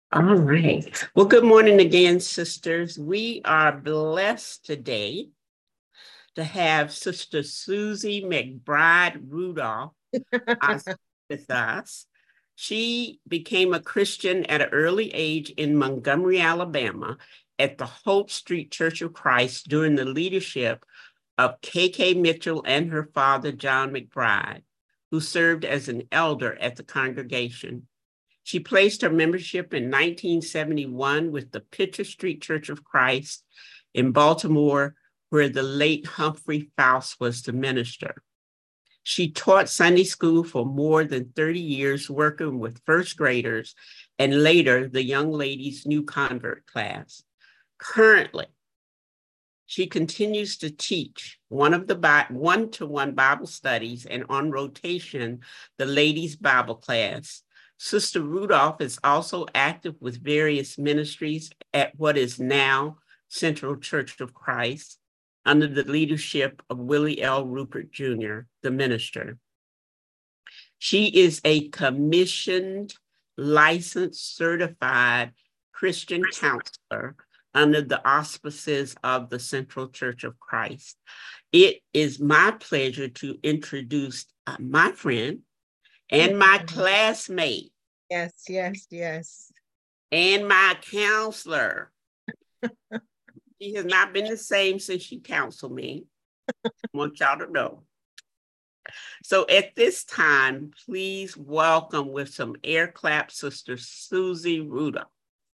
All right. Well, good morning again, sisters. We are blessed today to have Sister Susie McBride Rudolph with us. She became a Christian at an early age in Montgomery, Alabama, at the Hope Street Church of Christ during the leadership of K.K. Mitchell and her father, John McBride, who served as an elder at the congregation. She placed her membership in 1971 with the Pitcher Street Church of Christ in Baltimore, where the late Humphrey Faust was the minister. She taught Sunday school for more than 30 years, working with first graders and later the young ladies' new convert class. Currently, she continues to teach one-to-one Bible studies and on rotation, the ladies' Bible class. Sister Rudolph is also active with various ministries at what is now Central Church of Christ under the leadership of Willie L. Rupert Jr., the minister. She is a commissioned, licensed, certified Christian counselor under the auspices of the Central Church of Christ. It is my pleasure to introduce my friend and my classmate. Yes. And my counselor. She has not been the same since she counseled me. I want y'all to know. So at this time, please welcome with some air clap, Sister Susie Rudolph.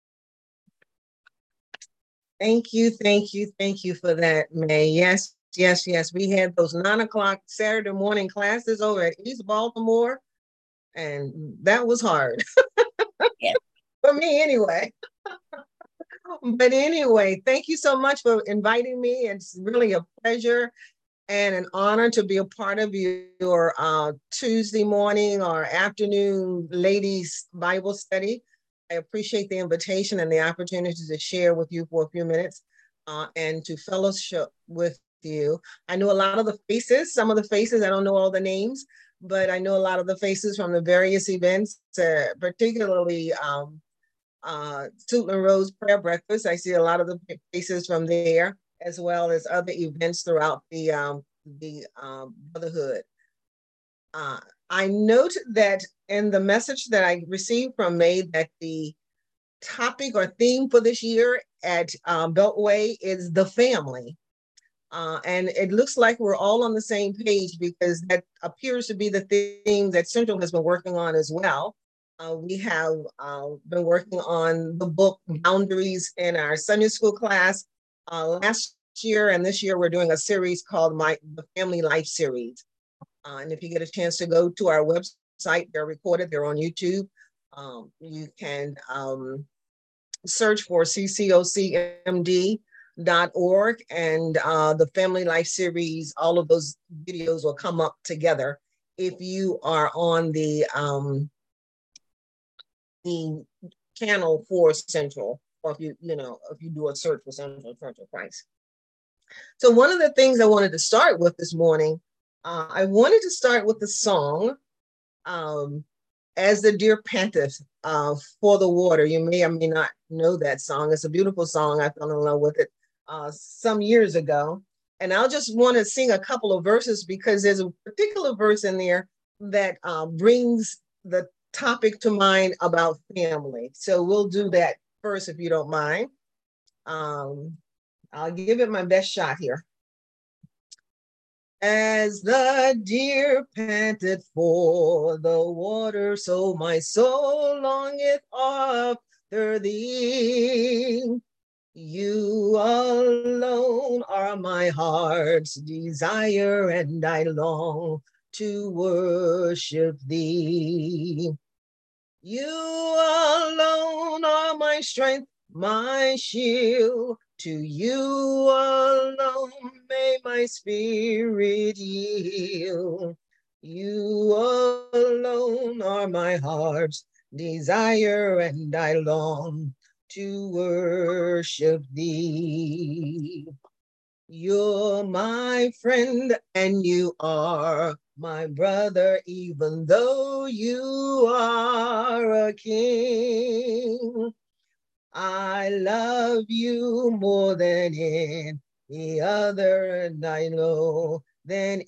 Thank you for that, May. Yes. We had those 9 o'clock Saturday morning classes over at East Baltimore, and that was hard. Yeah. For me anyway. But anyway, thank you so much for inviting me. It's really a pleasure and an honor to be a part of your Tuesday morning or afternoon ladies Bible study. I appreciate the invitation and the opportunity to share with you for a few minutes and to fellowship with you. I know a lot of the faces, some of the faces, I don't know all the names, but I know a lot of the faces from the various events, particularly Suitland Rose Prayer Breakfast. I see a lot of the faces from there, as well as other events throughout the Brotherhood. I note that in the message that I received from May that the topic or theme for this year at Beltway is the family. And it looks like we're all on the same page because that appears to be the theme that Central has been working on as well. We have been working on the book Boundaries in our Sunday school class last year, and this year we're doing a series called the Family Life Series. And if you get a chance to go to our website, they're recorded, they're on YouTube. You can search for ccocmd.org and the Family Life Series. All of those videos will come up together if you are on the channel for Central, or if you do a search for Central Church of Christ. So one of the things I wanted to start with this morning, I wanted to start with the song, As the Deer Panteth for the Water. You may or may not know that song. It's a beautiful song. I fell in love with it some years ago. And I'll just want to sing a couple of verses because there's a particular verse in there that brings the topic to mind about family. So we'll do that first, if you don't mind. I'll give it my best shot here. As the deer panted for the water, so my soul longeth after thee. You alone are my heart's desire, and I long to worship thee. You alone are my strength, my shield. To you alone may my spirit yield. You alone are my heart's desire, and I long to worship thee. You're my friend and you are my brother, even though you are a king. I love you more than any other, and I know than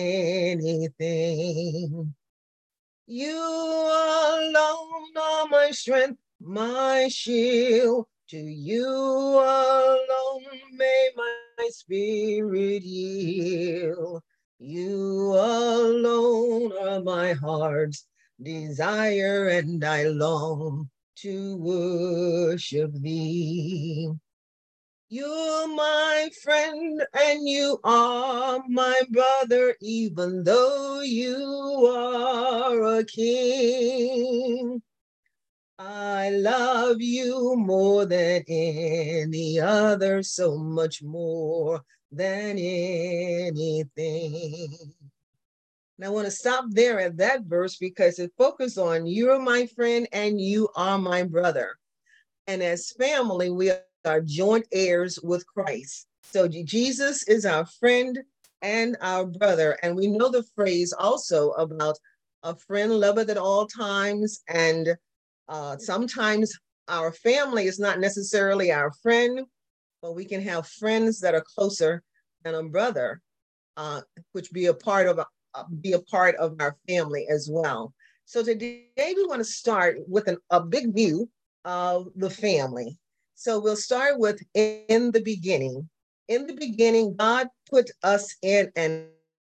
anything. You alone are my strength, my shield. To you alone may my spirit yield. You alone are my heart's desire, and I long to worship thee. You're my friend and you are my brother, even though you are a king. I love you more than any other, so much more than anything. And I want to stop there at that verse because it focuses on you're my friend and you are my brother. And as family, we are joint heirs with Christ. So Jesus is our friend and our brother. And we know the phrase also about a friend loveth at all times. And sometimes our family is not necessarily our friend, but we can have friends that are closer than a brother, which be a part of our family as well. So today we want to start with a big view of the family. So we'll start with in the beginning. In the beginning, God put us in an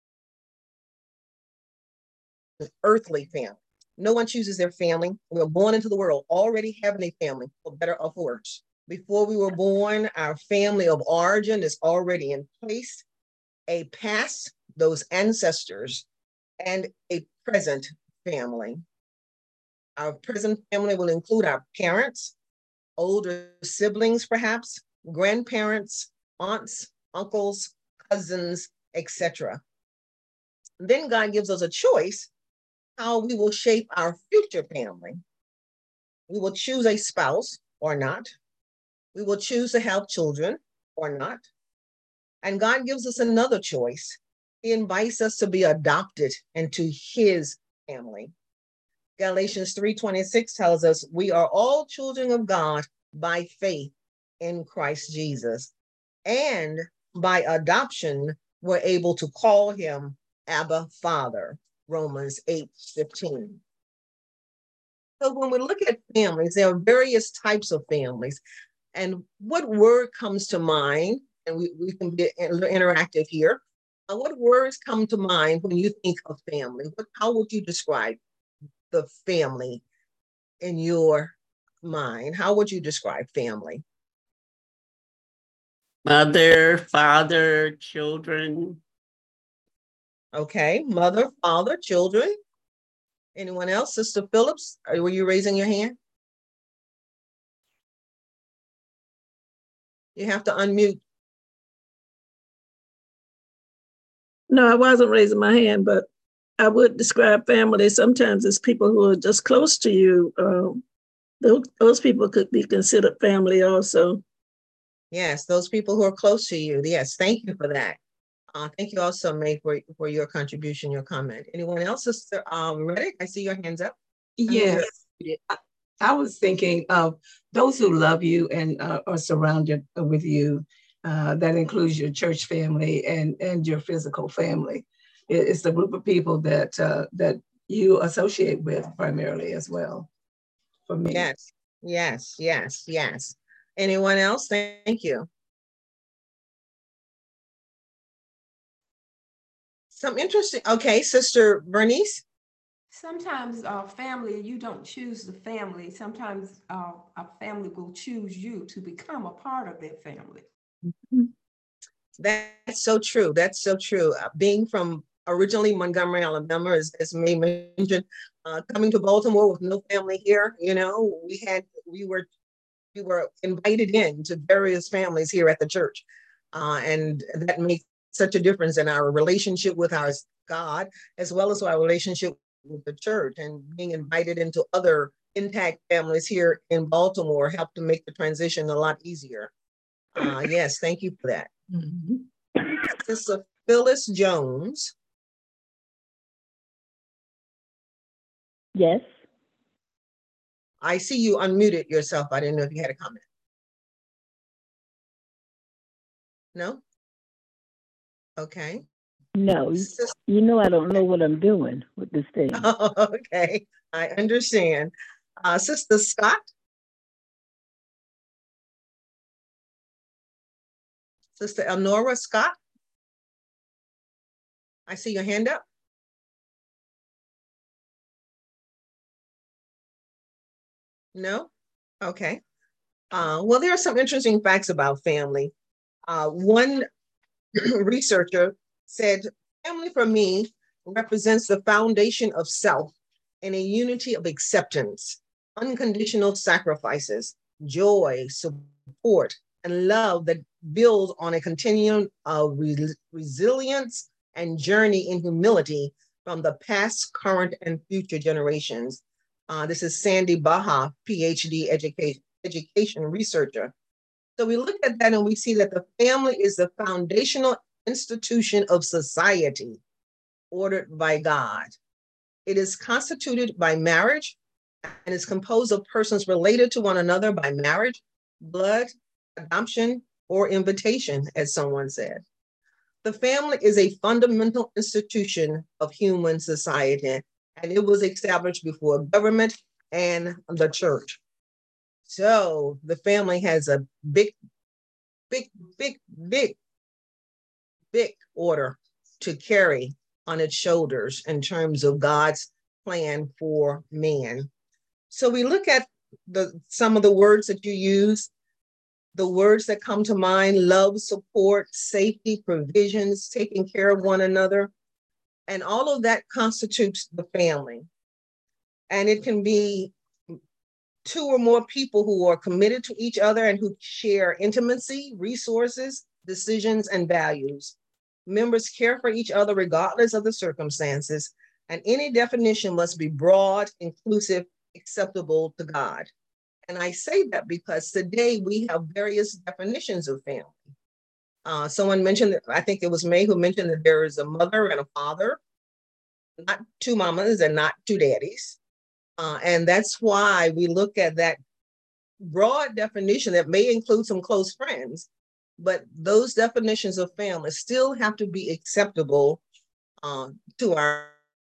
earthly family. No one chooses their family. We were born into the world already having a family, for better or for worse. Before we were born, our family of origin is already in place, a past, those ancestors, and a present family. Our present family will include our parents, older siblings, perhaps, grandparents, aunts, uncles, cousins, etc. Then God gives us a choice how we will shape our future family. We will choose a spouse or not. We will choose to have children or not. And God gives us another choice. He invites us to be adopted into his family. Galatians 3:26 tells us we are all children of God by faith in Christ Jesus. And by adoption, we're able to call him Abba Father, Romans 8:15. So when we look at families, there are various types of families. And what word comes to mind, and we can be interactive here, what words come to mind when you think of family? How would you describe the family in your mind? How would you describe family? Mother, father, children. Okay, mother, father, children. Anyone else? Sister Phillips, were you raising your hand? You have to unmute. No, I wasn't raising my hand, but I would describe family sometimes as people who are just close to you. Those people could be considered family also. Yes, those people who are close to you. Yes, thank you for that. Thank you also, May, for your contribution, your comment. Anyone else? Sister Reddick, I see your hands up. Yes. I was thinking of those who love you and are surrounded with you. That includes your church family and your physical family. It's the group of people that you associate with primarily as well, for me. Yes. Anyone else? Thank you. Some interesting. Okay, Sister Bernice. Sometimes family, you don't choose the family. Sometimes a family will choose you to become a part of their family. That's so true. That's so true. Being from originally Montgomery, Alabama, as May mentioned, coming to Baltimore with no family here, we were invited in to various families here at the church. And that makes such a difference in our relationship with our God, as well as our relationship with the church. And being invited into other intact families here in Baltimore helped to make the transition a lot easier. Yes, thank you for that. Mm-hmm. Sister Phyllis Jones. Yes. I see you unmuted yourself. I didn't know if you had a comment. No? Okay. No, you know I don't know what I'm doing with this thing. Okay, I understand. Sister Scott? Sister Elnora Scott? I see your hand up. No? Okay. Well, there are some interesting facts about family. One researcher said, family for me represents the foundation of self and a unity of acceptance, unconditional sacrifices, joy, support, and love that builds on a continuum of resilience and journey in humility from the past, current, and future generations. This is Sandy Baha, PhD education researcher. So we look at that and we see that the family is the foundational institution of society ordered by God. It is constituted by marriage and is composed of persons related to one another by marriage, blood, adoption, or invitation, as someone said. The family is a fundamental institution of human society, and it was established before government and the church. So the family has a big order to carry on its shoulders in terms of God's plan for man. So we look at some of the words that you use, the words that come to mind: love, support, safety, provisions, taking care of one another. And all of that constitutes the family. And it can be two or more people who are committed to each other and who share intimacy, resources, decisions, and values. Members care for each other regardless of the circumstances, and any definition must be broad, inclusive, acceptable to God. And I say that because today we have various definitions of family. Someone mentioned, I think it was May who mentioned that there is a mother and a father, not two mamas and not two daddies. And that's why we look at that broad definition that may include some close friends, but those definitions of family still have to be acceptable to our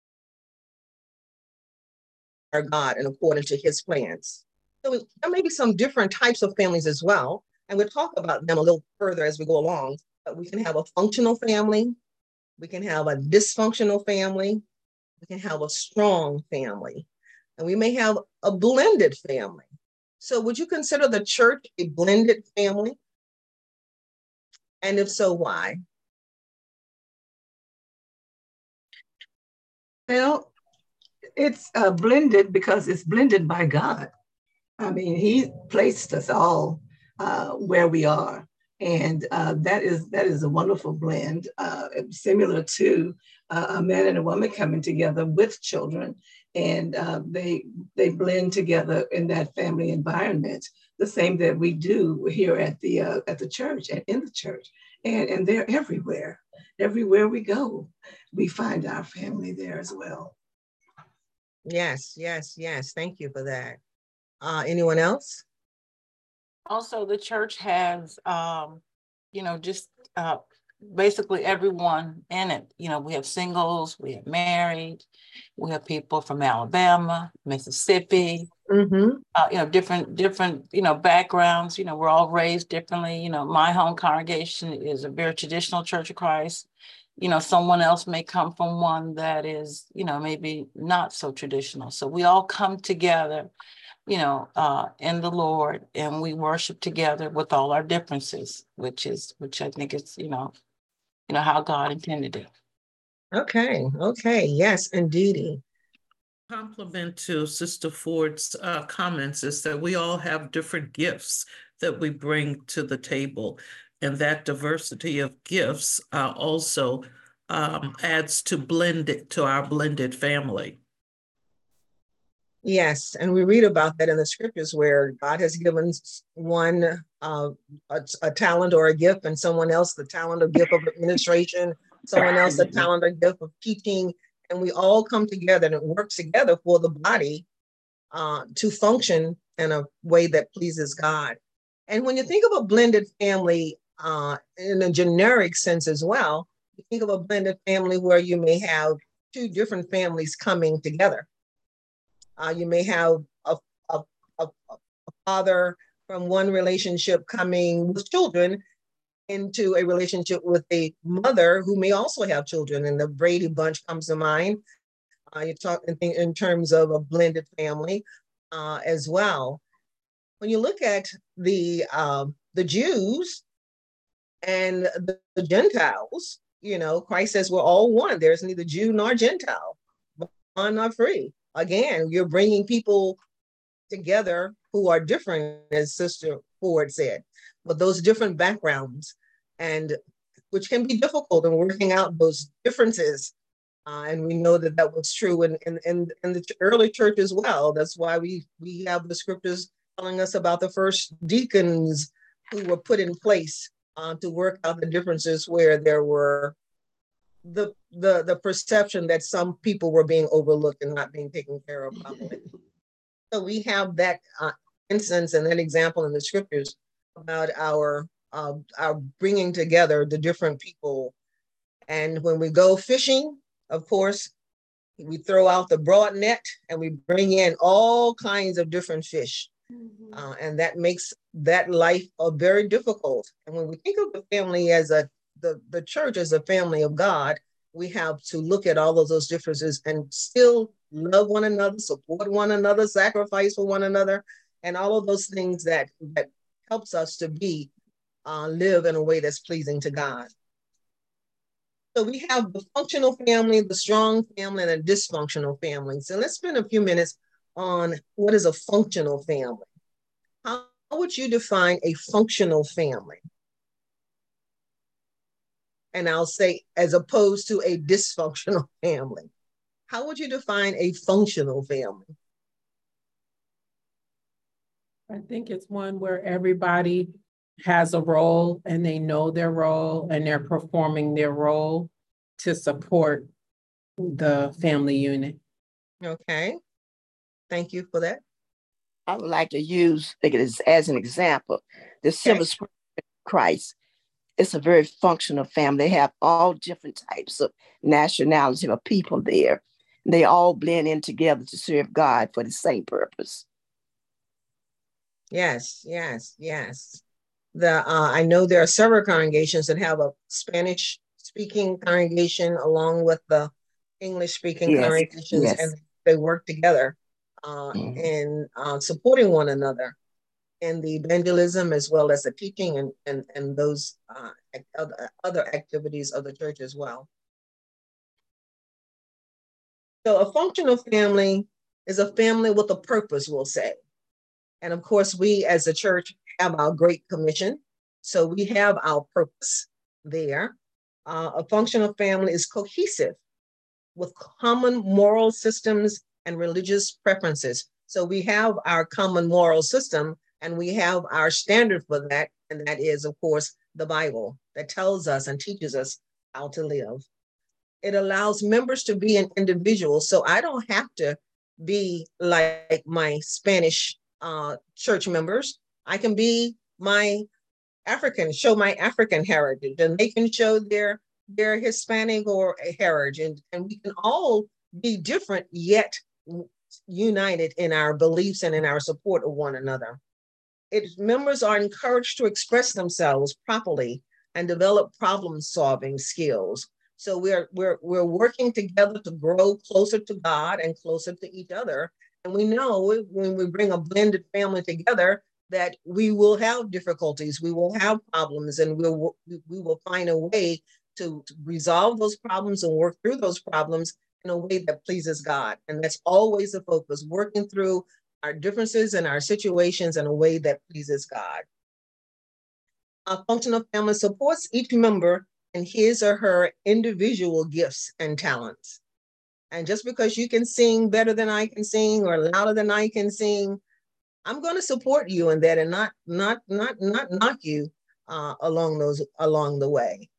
God and according to his plans. So there may be some different types of families as well, and we'll talk about them a little further as we go along. But we can have a functional family, we can have a dysfunctional family, we can have a strong family, and we may have a blended family. So would you consider the church a blended family? And if so, why? Well, it's blended because it's blended by God. I mean, he placed us all where we are. And that is a wonderful blend, similar to a man and a woman coming together with children, and they blend together in that family environment, the same that we do here at the church and in the church, and they're everywhere. Everywhere we go, we find our family there as well. Yes. Thank you for that. Anyone else? Also, the church has, just basically everyone in it. We have singles, we have married, we have people from Alabama, Mississippi, different, backgrounds. We're all raised differently. My home congregation is a very traditional Church of Christ. Someone else may come from one that is, maybe not so traditional. So we all come together in the Lord, and we worship together with all our differences, which I think is, how God intended it. Okay. Yes, indeed. Compliment to Sister Ford's comments is that we all have different gifts that we bring to the table. And that diversity of gifts also adds to our blended family. Yes, and we read about that in the scriptures where God has given one a talent or a gift, and someone else the talent or gift of administration, someone else the talent or gift of teaching, and we all come together and it works together for the body to function in a way that pleases God. And when you think of a blended family, in a generic sense as well. You think of a blended family where you may have two different families coming together. You may have a father from one relationship coming with children into a relationship with a mother who may also have children, and the Brady Bunch comes to mind. You talk in terms of a blended family as well. When you look at the Jews and the Gentiles, you know, Christ says we're all one. There's neither Jew nor Gentile, bond nor free. Again, you're bringing people together who are different, as Sister Ford said, but those different backgrounds, and which can be difficult in working out those differences. And we know that that was true in the early church as well. That's why we have the scriptures telling us about the first deacons who were put in place to work out the differences where there were the perception that some people were being overlooked and not being taken care of properly. So we have that instance and that example in the scriptures about our bringing together the different people. And when we go fishing, of course, we throw out the broad net and we bring in all kinds of different fish. Mm-hmm. And that makes that life very difficult. And when we think of the family as the church as a family of God, we have to look at all of those differences and still love one another, support one another, sacrifice for one another, and all of those things that helps us to be live in a way that's pleasing to God. So we have the functional family, the strong family, and a dysfunctional family. So let's spend a few minutes on what is a functional family. How would you define a functional family? And I'll say, as opposed to a dysfunctional family. How would you define a functional family? I think it's one where everybody has a role and they know their role and they're performing their role to support the family unit. Okay. Thank you for that. I would like to use it as an example. The Silver Spring Christ. It's a very functional family. They have all different types of nationality of people there. They all blend in together to serve God for the same purpose. Yes, yes, yes. I know there are several congregations that have a Spanish-speaking congregation along with the English-speaking congregations, and they work together in supporting one another in the evangelism as well as the teaching and those other activities of the church as well. So a functional family is a family with a purpose, we'll say. And of course, we as a church have our Great Commission. So we have our purpose there. A functional family is cohesive with common moral systems and religious preferences. So we have our common moral system and we have our standard for that. And that is, of course, the Bible that tells us and teaches us how to live. It allows members to be an individual. So I don't have to be like my Spanish church members. I can be my African, show my African heritage, and they can show their Hispanic or heritage. And we can all be different, yet united in our beliefs and in our support of one another. Members are encouraged to express themselves properly and develop problem-solving skills. So we're working together to grow closer to God and closer to each other. And we know when we bring a blended family together that we will have difficulties, we will have problems, and we will find a way to resolve those problems and work through those problems in a way that pleases God. And that's always the focus, working through our differences and our situations in a way that pleases God. A functional family supports each member in his or her individual gifts and talents. And just because you can sing better than I can sing or louder than I can sing, I'm going to support you in that and not knock you along the way.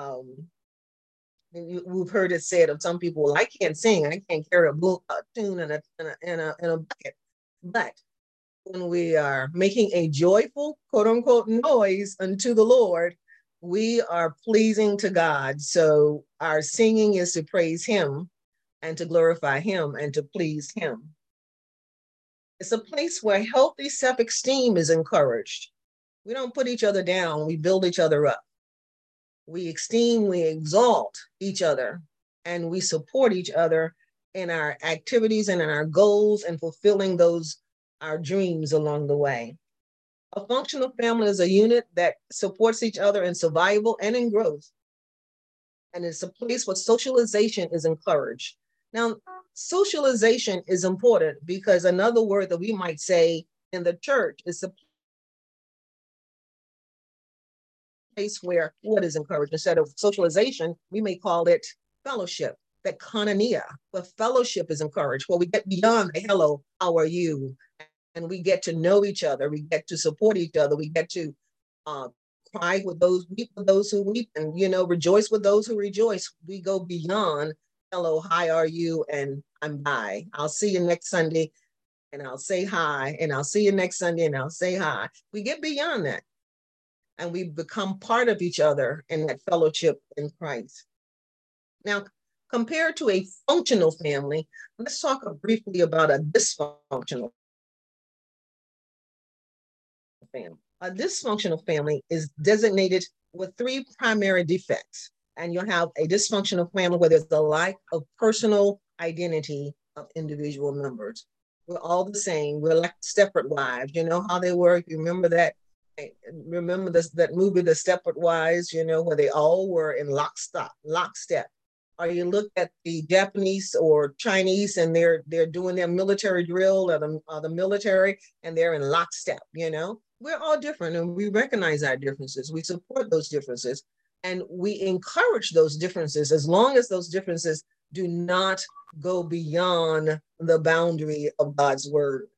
We've heard it said of some people, well, I can't sing, I can't carry a tune in a bucket. But when we are making a joyful, quote unquote, noise unto the Lord, we are pleasing to God. So our singing is to praise Him and to glorify Him and to please Him. It's a place where healthy self-esteem is encouraged. We don't put each other down, we build each other up. We esteem, we exalt each other, and we support each other in our activities and in our goals and fulfilling our dreams along the way. A functional family is a unit that supports each other in survival and in growth. And it's a place where socialization is encouraged. Now, socialization is important because another word that we might say in the church is a place where what is encouraged. Instead of socialization, we may call it fellowship, that koinonia, where fellowship is encouraged, where we get beyond the hello, how are you? And we get to know each other, we get to support each other, we get to cry with those, weep with those who weep, and rejoice with those who rejoice. We go beyond hello, hi, are you, and I'm bye. I'll see you next Sunday, and I'll say hi, and I'll see you next Sunday, and I'll say hi. We get beyond that, and we become part of each other in that fellowship in Christ. Now, compared to a functional family, let's talk briefly about a dysfunctional family. A dysfunctional family is designated with 3 primary defects. And you'll have a dysfunctional family where there's a lack of personal identity of individual members. We're all the same. We're like Stepford Wives. You know how they were? You remember that? Remember that movie, The Stepford Wives, where they all were in lockstep. Or you look at the Japanese or Chinese and they're doing their military drill or the military, and they're in lockstep, We're all different, and we recognize our differences. We support those differences. And we encourage those differences as long as those differences do not go beyond the boundary of God's word.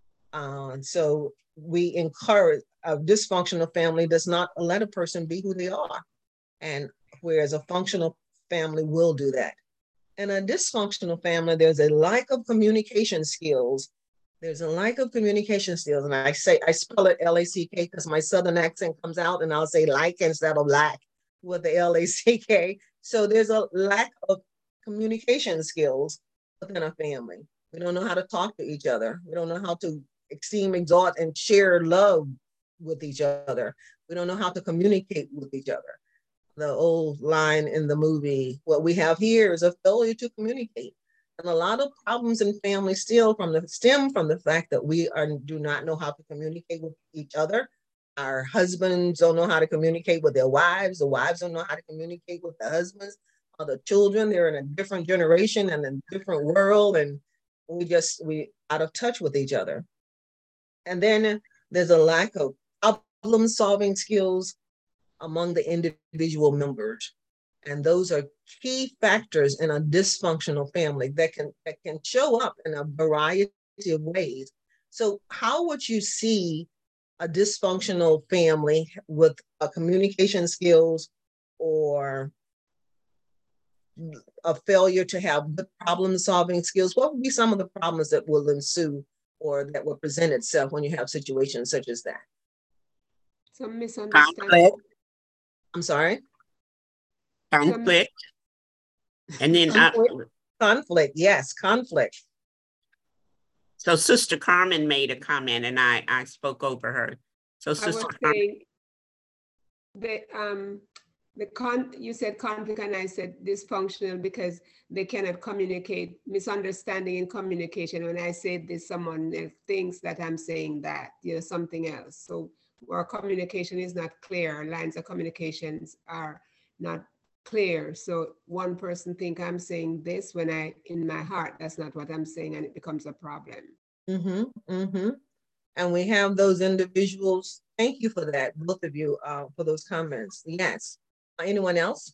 So we encourage a dysfunctional family does not let a person be who they are. And whereas a functional family will do that. In a dysfunctional family, there's a lack of communication skills. There's a lack of communication skills. And I spell it L-A-C-K because my Southern accent comes out, and I'll say like instead of lack with the L-A-C-K. So there's a lack of communication skills within a family. We don't know how to talk to each other. We don't know how to esteem, exalt, and share love with each other. We don't know how to communicate with each other. The old line in the movie, what we have here is a failure to communicate. And a lot of problems in families stem from the fact that we do not know how to communicate with each other. Our husbands don't know how to communicate with their wives. The wives don't know how to communicate with the husbands. Or the children, they're in a different generation and a different world, and we out of touch with each other. And then there's a lack of problem-solving skills among the individual members. And those are key factors in a dysfunctional family that can show up in a variety of ways. So how would you see a dysfunctional family with a communication skills or a failure to have good problem-solving skills? What would be some of the problems that will ensue or that will present itself when you have situations such as that? Some misunderstanding. I'm sorry? Conflict. And then conflict, yes, conflict. So Sister Carmen made a comment and I spoke over her. So Sister Carmen. You said conflict and I said dysfunctional because they cannot communicate, misunderstanding in communication. When I say this, someone thinks that I'm saying that, something else. So our communication is not clear. Lines of communications are not clear. So one person think I'm saying this when in my heart, that's not what I'm saying, and it becomes a problem. And we have those individuals. Thank you for that, both of you, for those comments. Yes. Anyone else?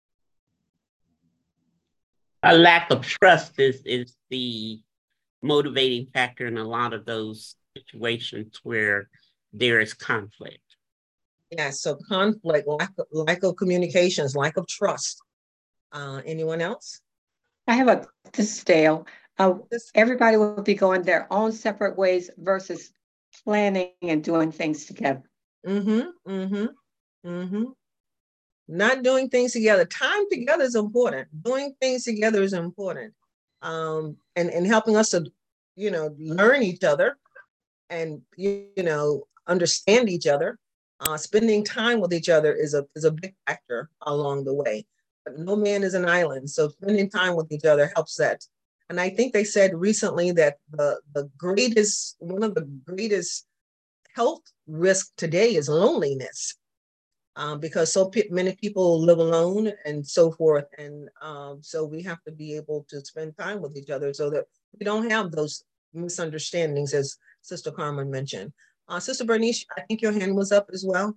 A lack of trust is the motivating factor in a lot of those situations where there is conflict. Yeah, so conflict, lack of communications, lack of trust. Anyone else? This is Dale. Everybody will be going their own separate ways versus planning and doing things together. not doing things together. Time together is important. Doing things together is important. And helping us to, learn each other and, understand each other. Spending time with each other is a big factor along the way. But no man is an island. So spending time with each other helps that. And I think they said recently that one of the greatest health risks today is loneliness. Because many people live alone and so forth. And so we have to be able to spend time with each other so that we don't have those misunderstandings, as Sister Carmen mentioned. Sister Bernice, I think your hand was up as well.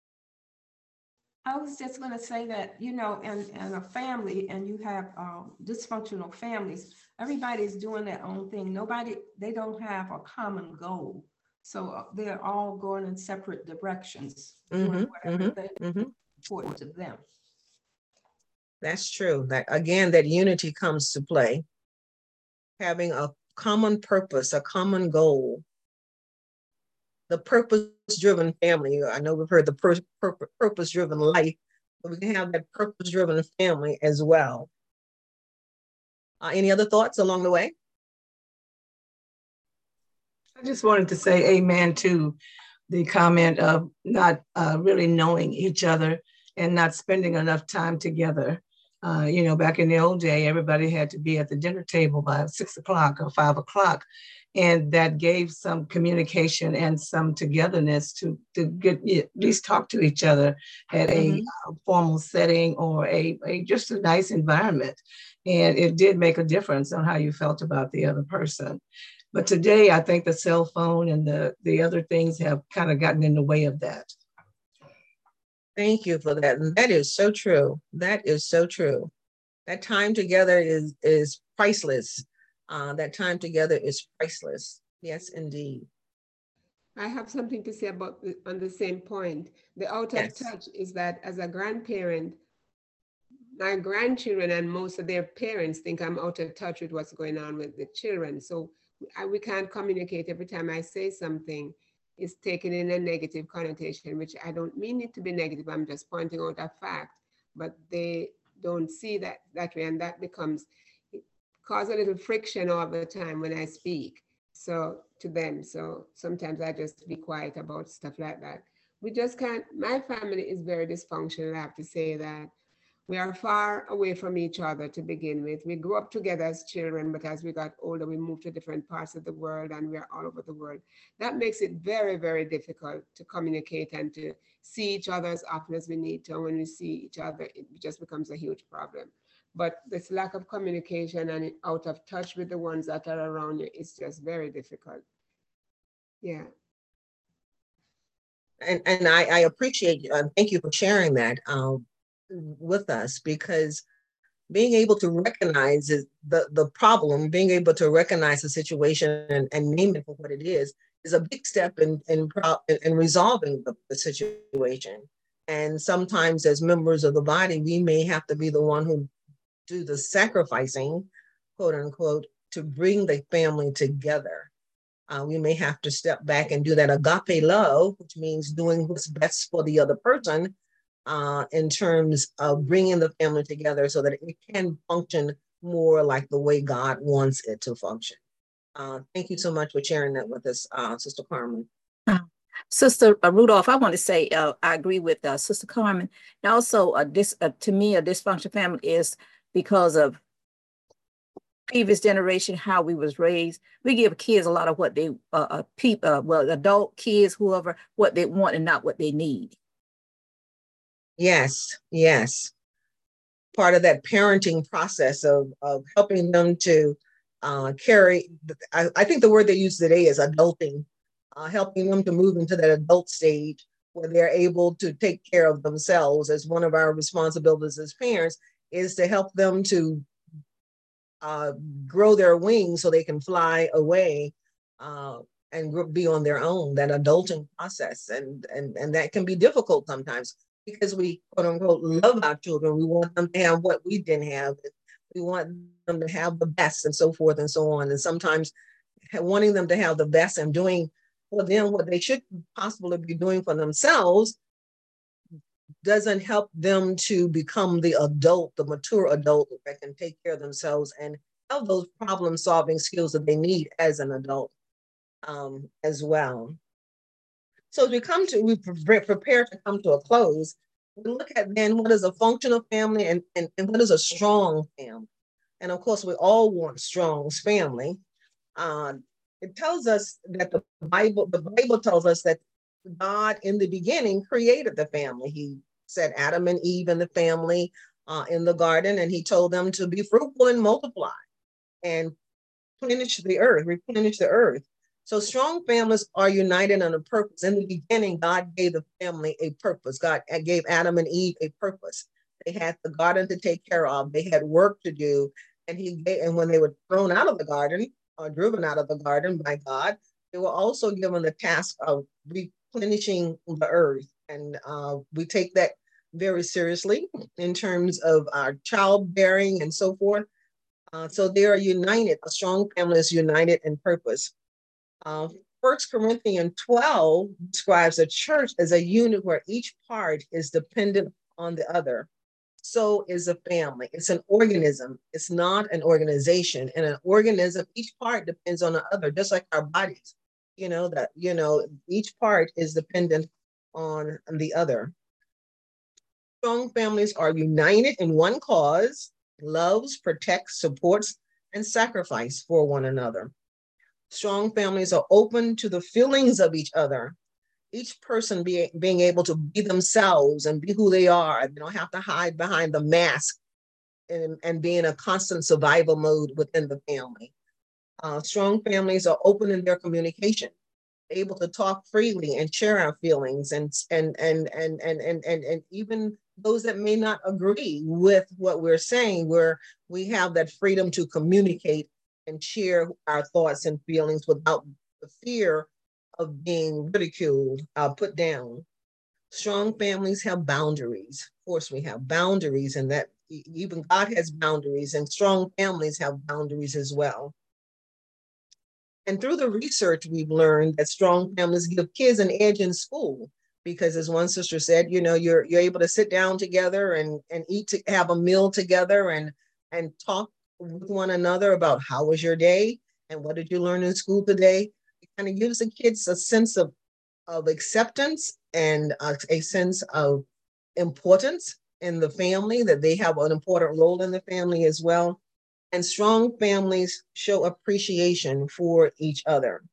I was just going to say that, in a family, and you have dysfunctional families, everybody's doing their own thing. They don't have a common goal. So they're all going in separate directions, doing whatever important to them. That's true. That again, that unity comes to play. Having a common purpose, a common goal. The purpose-driven family. I know we've heard the purpose-driven life, but we can have that purpose-driven family as well. Any other thoughts along the way? I just wanted to say amen to the comment of not really knowing each other and not spending enough time together. Back in the old day, everybody had to be at the dinner table by 6 o'clock or 5 o'clock. And that gave some communication and some togetherness to get at least talk to each other at a formal setting or just a nice environment. And it did make a difference on how you felt about the other person. But today, I think the cell phone and the other things have kind of gotten in the way of that. Thank you for that. And that is so true. That is so true. That time together is priceless. That time together is priceless. Yes, indeed. I have something to say on the same point. The out of touch is that as a grandparent, my grandchildren and most of their parents think I'm out of touch with what's going on with the children. So we can't communicate. Every time I say something, it's taken in a negative connotation, which I don't mean it to be negative. I'm just pointing out a fact, but they don't see that way. And that cause a little friction all the time when I speak to them. So sometimes I just be quiet about stuff like that. We just can't. My family is very dysfunctional. I have to say that. We are far away from each other to begin with. We grew up together as children, but as we got older, we moved to different parts of the world and we are all over the world. That makes it very, very difficult to communicate and to see each other as often as we need to. And when we see each other, it just becomes a huge problem. But this lack of communication and out of touch with the ones that are around you is just very difficult. Yeah. And I appreciate you. Thank you for sharing that with us, because being able to recognize the problem, being able to recognize the situation and name it for what it is a big step in resolving the situation. And sometimes as members of the body, we may have to be the one who do the sacrificing, quote unquote, to bring the family together. We may have to step back and do that agape love, which means doing what's best for the other person, in terms of bringing the family together so that it can function more like the way God wants it to function. Thank you so much for sharing that with us, Sister Carmen. Sister Rudolph, I want to say I agree with Sister Carmen. And also, to me, a dysfunctional family is because of previous generation, how we was raised. We give kids a lot of what they, adult kids, whoever, what they want and not what they need. Yes, yes. Part of that parenting process of helping them to carry, I think the word they use today is adulting, helping them to move into that adult stage where they're able to take care of themselves. As one of our responsibilities as parents is to help them to grow their wings so they can fly away and be on their own, that adulting process. And that can be difficult sometimes, because we, quote unquote, love our children. We want them to have what we didn't have. We want them to have the best, and so forth and so on. And sometimes wanting them to have the best and doing for them what they should possibly be doing for themselves doesn't help them to become the adult, the mature adult that can take care of themselves and have those problem-solving skills that they need as an adult as well. So as we prepare to come to a close, we look at then what is a functional family and what is a strong family. And of course, we all want strong family. It tells us that the Bible tells us that God in the beginning created the family. He set Adam and Eve in the family in the garden, and he told them to be fruitful and multiply and replenish the earth. So strong families are united on a purpose. In the beginning, God gave the family a purpose. God gave Adam and Eve a purpose. They had the garden to take care of. They had work to do. And when they were thrown out of the garden or driven out of the garden by God, they were also given the task of replenishing the earth. And we take that very seriously in terms of our childbearing and so forth. So they are united. A strong family is united in purpose. 1 Corinthians 12 describes a church as a unit where each part is dependent on the other. So is a family. It's an organism. It's not an organization. In an organism, each part depends on the other, just like our bodies. Each part is dependent on the other. Strong families are united in one cause, loves, protects, supports, and sacrifice for one another. Strong families are open to the feelings of each other. Each person being able to be themselves and be who they are. They don't have to hide behind the mask and be in a constant survival mode within the family. Strong families are open in their communication, able to talk freely and share our feelings and even those that may not agree with what we're saying, where we have that freedom to communicate and share our thoughts and feelings without the fear of being ridiculed, put down. Strong families have boundaries. Of course, we have boundaries, and that even God has boundaries, and strong families have boundaries as well. And through the research, we've learned that strong families give kids an edge in school, because as one sister said, you're able to sit down together and eat, have a meal together and talk with one another about how was your day and what did you learn in school today. It kind of gives the kids a sense of acceptance and a sense of importance in the family, that they have an important role in the family as well. And strong families show appreciation for each other.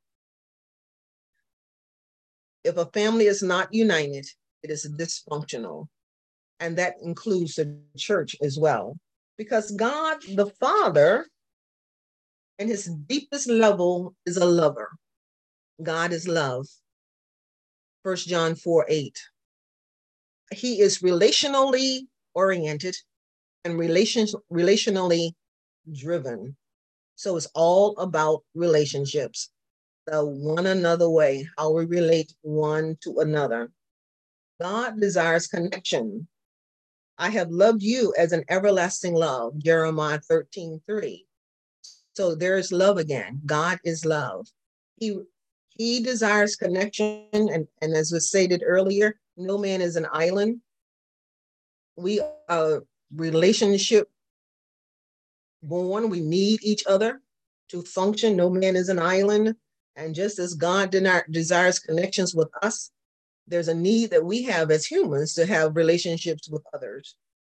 If a family is not united, it is dysfunctional. And that includes the church as well. Because God, the Father, in his deepest level, is a lover. God is love. 1 John 4:8. He is relationally oriented and relationally driven. So it's all about relationships, the one another way, how we relate one to another. God desires connection. I have loved you as an everlasting love, Jeremiah 13:3. So there's love again. God is love. He desires connection, and as was stated earlier, no man is an island. We are relationship born. We need each other to function. No man is an island. And just as God desires connections with us, there's a need that we have as humans to have relationships with others.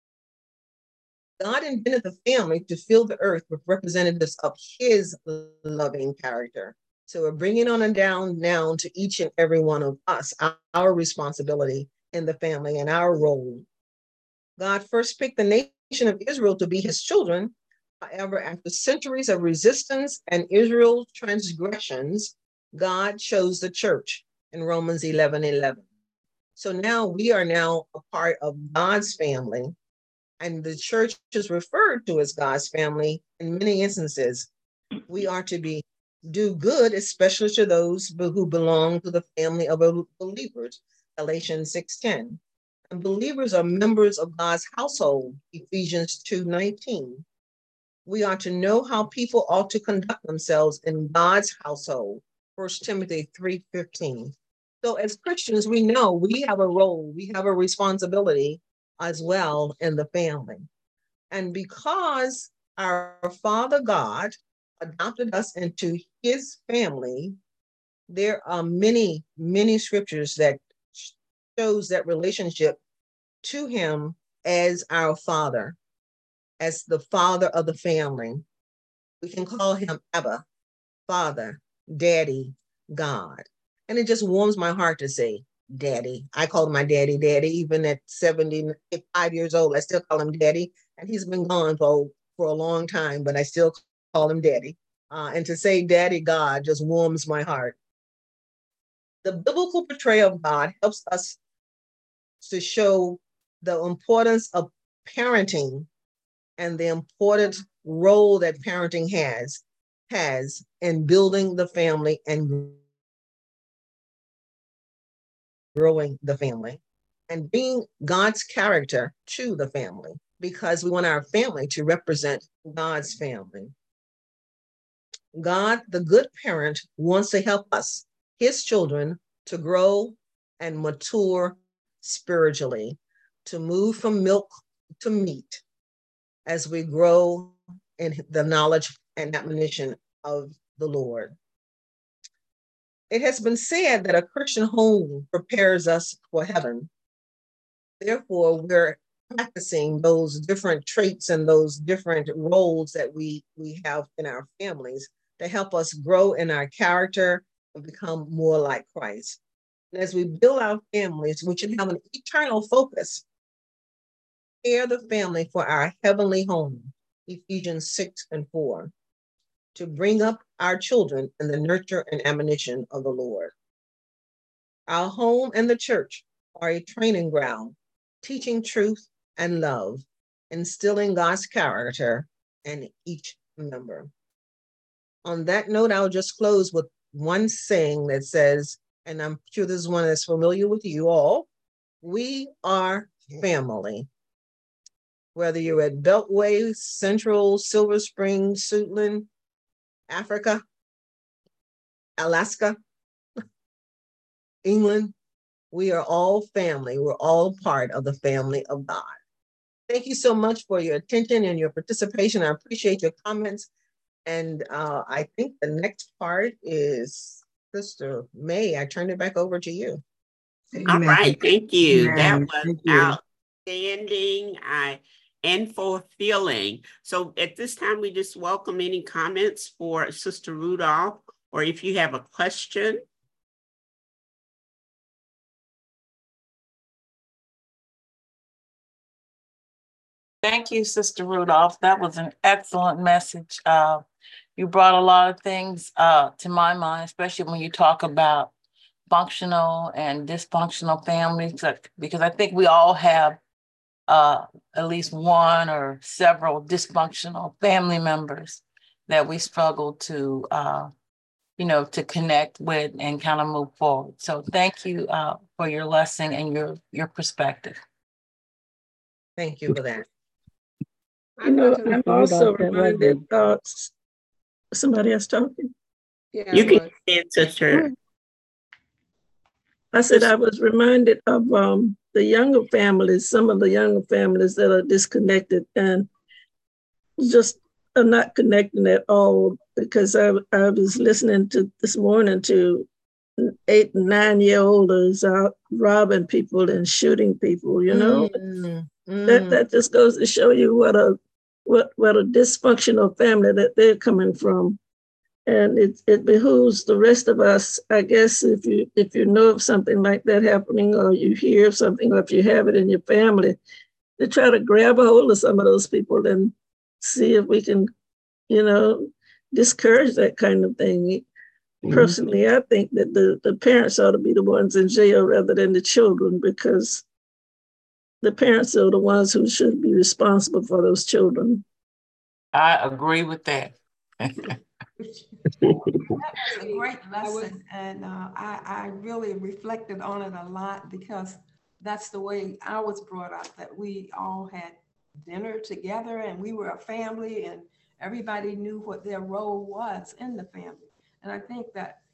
God invented the family to fill the earth with representatives of his loving character. So we're bringing on and down now to each and every one of us, our responsibility in the family and our role. God first picked the nation of Israel to be his children. However, after centuries of resistance and Israel's transgressions, God chose the church in Romans 11:11. So now we are now a part of God's family, and the church is referred to as God's family in many instances. We are to do good, especially to those who belong to the family of believers, Galatians 6:10. And believers are members of God's household, Ephesians 2:19. We are to know how people ought to conduct themselves in God's household, 1 Timothy 3:15. So as Christians, we know we have a role, we have a responsibility as well in the family. And because our Father God adopted us into his family, there are many, many scriptures that shows that relationship to him as our Father, as the father of the family. We can call him Abba, Father, Daddy, God. And it just warms my heart to say, Daddy. I called my daddy, Daddy, even at 75 years old. I still call him Daddy. And he's been gone for a long time, but I still call him Daddy. And to say Daddy God just warms my heart. The biblical portrayal of God helps us to show the importance of parenting and the important role that parenting has in building the family and growing the family and bringing God's character to the family, because we want our family to represent God's family. God, the good parent, wants to help us, his children, to grow and mature spiritually, to move from milk to meat as we grow in the knowledge and admonition of the Lord. It has been said that a Christian home prepares us for heaven. Therefore, we're practicing those different traits and those different roles that we have in our families to help us grow in our character and become more like Christ. And as we build our families, we should have an eternal focus. Prepare the family for our heavenly home, Ephesians 6:4, to bring up our children in the nurture and admonition of the Lord. Our home and the church are a training ground, teaching truth and love, instilling God's character in each member. On that note, I'll just close with one saying that says, and I'm sure this is one that's familiar with you all, we are family. Whether you're at Beltway, Central, Silver Spring, Suitland, Africa, Alaska, England, we are all family. We're all part of the family of God. Thank you so much for your attention and your participation. I appreciate your comments. And I think the next part is Sister May. I turn it back over to you. Amen. All right, thank you. Amen. That was outstanding and fulfilling. So at this time, we just welcome any comments for Sister Rudolph, or if you have a question. Thank you, Sister Rudolph. That was an excellent message. You brought a lot of things to my mind, especially when you talk about functional and dysfunctional families, because I think we all have at least one or several dysfunctional family members that we struggle to, to connect with and kind of move forward. So thank you for your lesson and your perspective. Thank you for that. I'm also reminded, somebody else talking? Yeah, you can answer, sir. I said I was reminded of the younger families, some of the younger families that are disconnected and just are not connecting at all, because I was listening to this morning to 8 and 9 year olds out robbing people and shooting people, That just goes to show you what a dysfunctional family that they're coming from. And it behooves the rest of us, I guess, if you know of something like that happening, or you hear of something, or if you have it in your family, to try to grab a hold of some of those people and see if we can, discourage that kind of thing. Mm-hmm. Personally, I think that the parents ought to be the ones in jail rather than the children, because the parents are the ones who should be responsible for those children. I agree with that. That was a great lesson, and I really reflected on it a lot, because that's the way I was brought up, that we all had dinner together and we were a family and everybody knew what their role was in the family. And I think that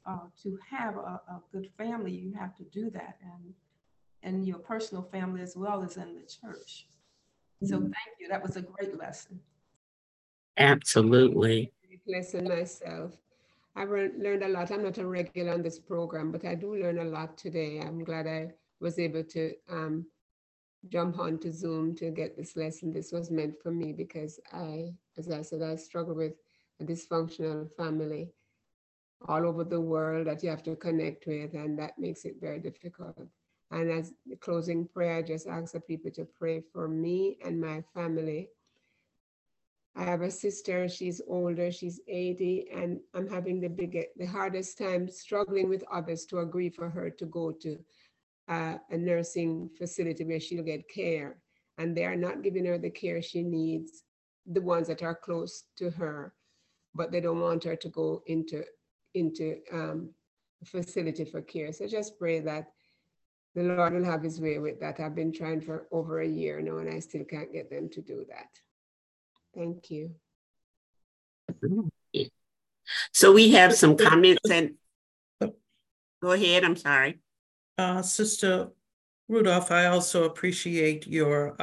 to have a good family, you have to do that, and your personal family as well as in the church. So thank you. That was a great lesson. Absolutely. Lesson myself. I've learned a lot. I'm not a regular on this program, but I do learn a lot today. I'm glad I was able to jump onto Zoom to get this lesson. This was meant for me because as I said, I struggle with a dysfunctional family all over the world that you have to connect with, and that makes it very difficult. And as the closing prayer, I just ask the people to pray for me and my family. I have a sister, she's older, she's 80, and I'm having the hardest time struggling with others to agree for her to go to a nursing facility where she'll get care. And they are not giving her the care she needs, the ones that are close to her, but they don't want her to go into a facility for care. So just pray that the Lord will have his way with that. I've been trying for over a year now, and I still can't get them to do that. Thank you. So we have some comments, and go ahead. I'm sorry. Sister Rudolph, I also appreciate your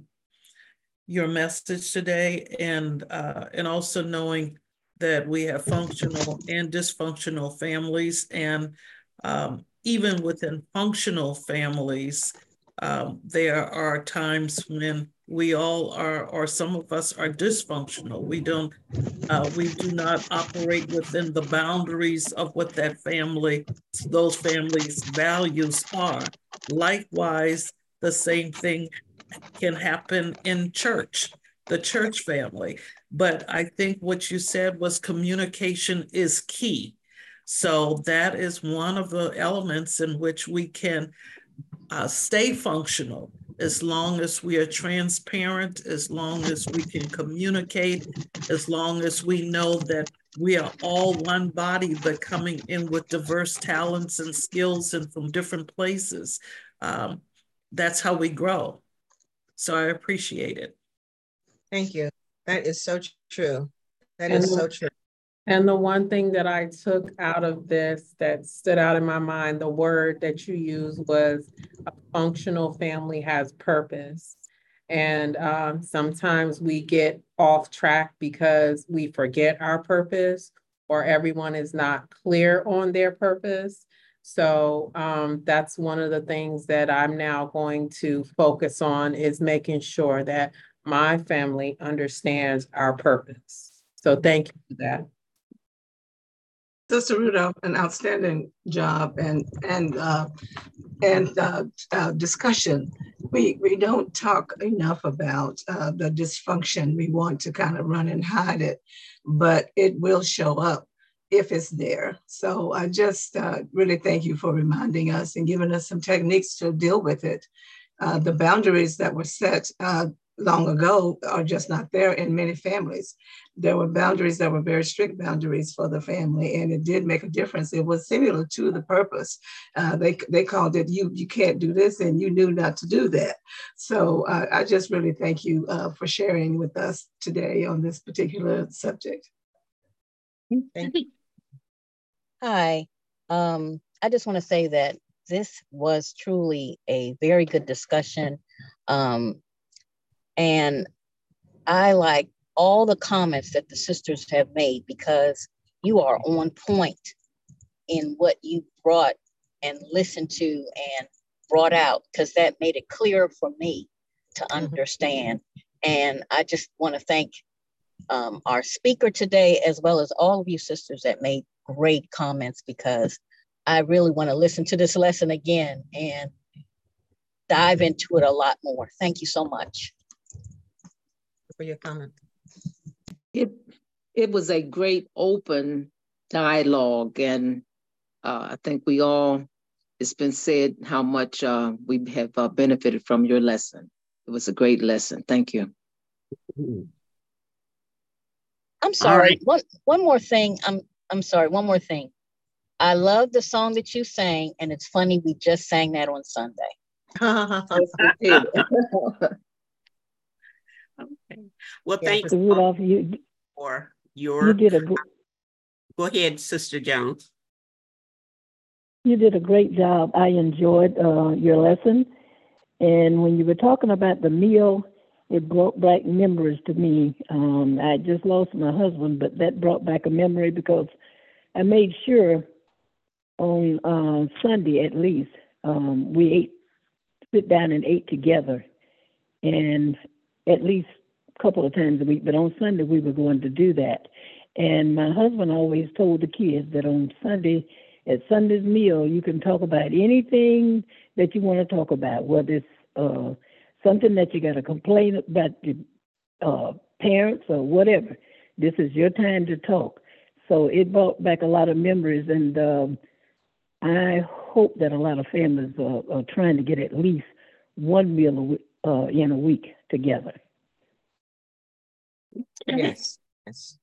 message today, and also knowing that we have functional and dysfunctional families, and even within functional families, there are times when we all are, or some of us are dysfunctional. We do not operate within the boundaries of what those families' values are. Likewise, the same thing can happen in church, the church family. But I think what you said was communication is key. So that is one of the elements in which we can stay functional, as long as we are transparent, as long as we can communicate, as long as we know that we are all one body, but coming in with diverse talents and skills and from different places. That's how we grow. So I appreciate it. Thank you. That is so true. That is so true. And the one thing that I took out of this that stood out in my mind, the word that you used was a functional family has purpose. And sometimes we get off track because we forget our purpose, or everyone is not clear on their purpose. So that's one of the things that I'm now going to focus on, is making sure that my family understands our purpose. So thank you for that. Sister Rudolph, an outstanding job and discussion. We don't talk enough about the dysfunction. We want to kind of run and hide it, but it will show up if it's there. So I just really thank you for reminding us and giving us some techniques to deal with it. The boundaries that were set long ago are just not there in many families. There were boundaries that were very strict boundaries for the family, and it did make a difference. It was similar to the purpose. They called it, you can't do this, and you knew not to do that. So I just really thank you for sharing with us today on this particular subject. Thank you. Hi, I just want to say that this was truly a very good discussion. And I like all the comments that the sisters have made, because you are on point in what you brought and listened to and brought out, because that made it clear for me to understand. And I just want to thank our speaker today, as well as all of you sisters that made great comments, because I really want to listen to this lesson again and dive into it a lot more. Thank you so much for your comment. It was a great open dialogue, and I think it's been said how much we have benefited from your lesson. It was a great lesson. Thank you. I'm sorry. Right. One more thing. I'm sorry. One more thing. I love the song that you sang, and it's funny, we just sang that on Sunday. Okay. Well, thank you, Rudolph, for your. You did a Go ahead, Sister Jones. You did a great job. I enjoyed your lesson. And when you were talking about the meal, it brought back memories to me. I just lost my husband, but that brought back a memory because I made sure on Sunday at least we sit down and ate together, and at least a couple of times a week. But on Sunday we were going to do that. And my husband always told the kids that on Sunday, at Sunday's meal, you can talk about anything that you want to talk about, whether it's something that you got to complain about your parents or whatever. This is your time to talk. So it brought back a lot of memories, and I hope that a lot of families are trying to get at least one meal in a week together. Yes. Yes.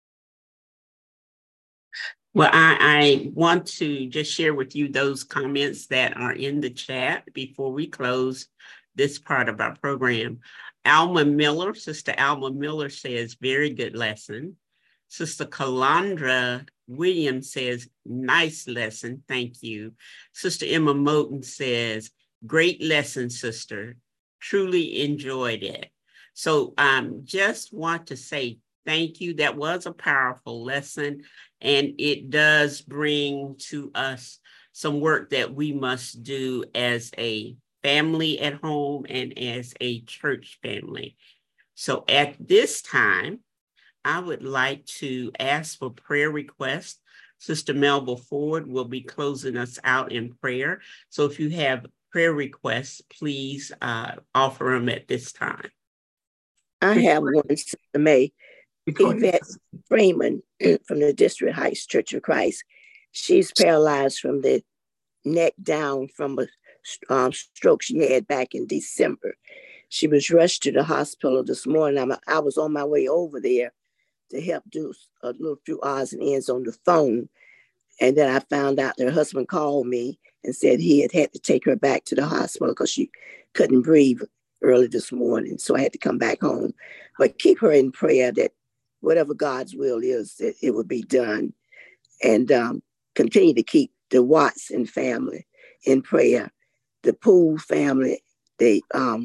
Well, I want to just share with you those comments that are in the chat before we close this part of our program. Alma Miller, Sister Alma Miller says, very good lesson. Sister Calandra Williams says, nice lesson, thank you. Sister Emma Moten says, great lesson, sister. Truly enjoyed it. So just want to say thank you. That was a powerful lesson, and it does bring to us some work that we must do as a family at home and as a church family. So at this time, I would like to ask for prayer requests. Sister Melba Ford will be closing us out in prayer. So if you have prayer requests, please offer them at this time. I have one, Sister May. Yvette Freeman from the District Heights Church of Christ. She's paralyzed from the neck down from a stroke she had back in December. She was rushed to the hospital this morning. I was on my way over there to help do a little few odds and ends on the phone. And then I found out her husband called me and said he had to take her back to the hospital because she couldn't breathe early this morning. So I had to come back home. But keep her in prayer that whatever God's will is, that it will be done. And continue to keep the Watson family in prayer, the Poole family, the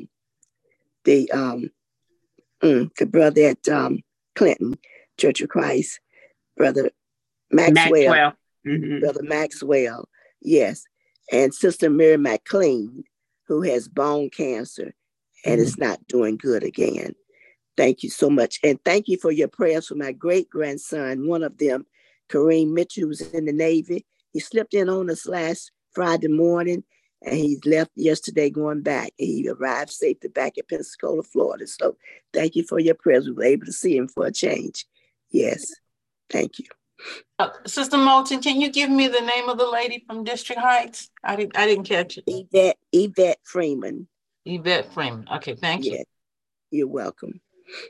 brother at Clinton Church of Christ, Brother Maxwell. Mm-hmm. Brother Maxwell, yes. And Sister Mary McLean, who has bone cancer and is not doing good again. Thank you so much. And thank you for your prayers for my great-grandson, one of them, Kareem Mitchell, who was in the Navy. He slipped in on us last Friday morning, and he left yesterday going back. He arrived safely back at Pensacola, Florida. So thank you for your prayers. We were able to see him for a change. Yes, thank you. Sister Moulton, can you give me the name of the lady from District Heights? I didn't catch it. Yvette Freeman. Yvette Freeman. Okay, thank you. You're welcome.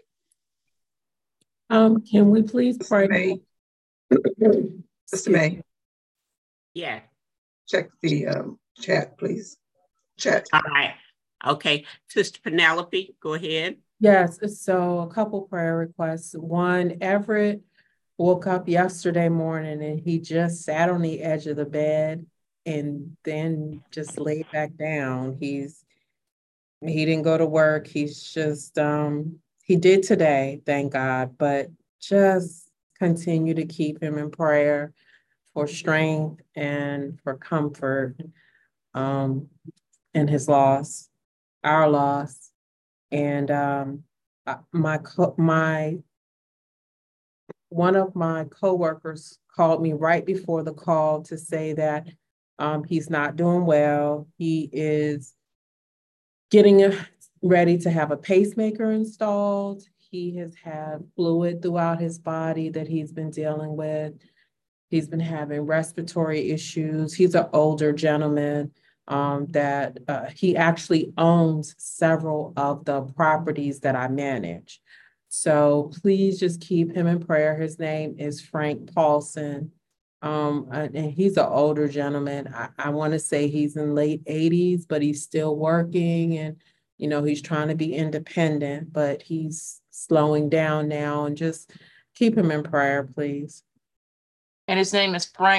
Can we please pray? Sister May. Yeah. Check the chat, please. Chat. All right. Okay. Sister Penelope, go ahead. Yes. So a couple prayer requests. One, Everett woke up yesterday morning and he just sat on the edge of the bed and then just laid back down. He didn't go to work. He's just, he did today, thank God, but just continue to keep him in prayer for strength and for comfort in his loss, our loss. And one of my coworkers called me right before the call to say that he's not doing well. He is getting ready to have a pacemaker installed. He has had fluid throughout his body that he's been dealing with. He's been having respiratory issues. He's an older gentleman that he actually owns several of the properties that I manage. So please just keep him in prayer. His name is Frank Paulson. And he's an older gentleman. I want to say he's in late 80s, but he's still working and, you know, he's trying to be independent, but he's slowing down now, and just keep him in prayer, please. And his name is Frank